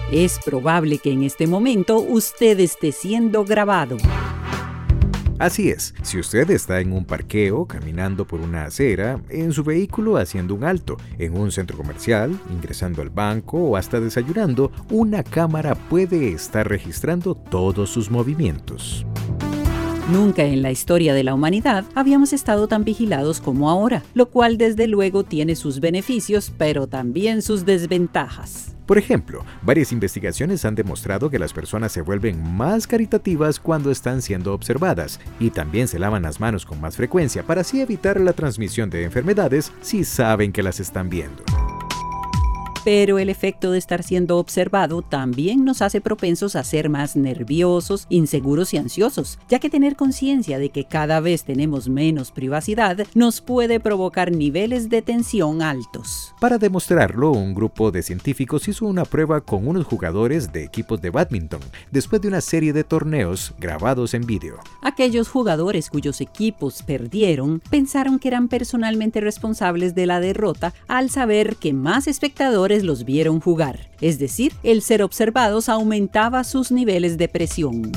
Es probable que en este momento usted esté siendo grabado. Así es, si usted está en un parqueo, caminando por una acera, en su vehículo haciendo un alto, en un centro comercial, ingresando al banco o hasta desayunando, una cámara puede estar registrando todos sus movimientos. Nunca en la historia de la humanidad habíamos estado tan vigilados como ahora, lo cual desde luego tiene sus beneficios, pero también sus desventajas. Por ejemplo, varias investigaciones han demostrado que las personas se vuelven más caritativas cuando están siendo observadas y también se lavan las manos con más frecuencia para así evitar la transmisión de enfermedades si saben que las están viendo. Pero el efecto de estar siendo observado también nos hace propensos a ser más nerviosos, inseguros y ansiosos, ya que tener conciencia de que cada vez tenemos menos privacidad nos puede provocar niveles de tensión altos. Para demostrarlo, un grupo de científicos hizo una prueba con unos jugadores de equipos de bádminton, después de una serie de torneos grabados en vídeo. Aquellos jugadores cuyos equipos perdieron pensaron que eran personalmente responsables de la derrota al saber que más espectadores los vieron jugar, es decir, el ser observados aumentaba sus niveles de presión.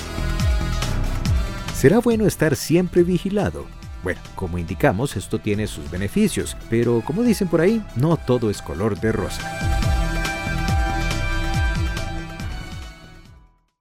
¿Será bueno estar siempre vigilado? Bueno, como indicamos, esto tiene sus beneficios, pero como dicen por ahí, no todo es color de rosa.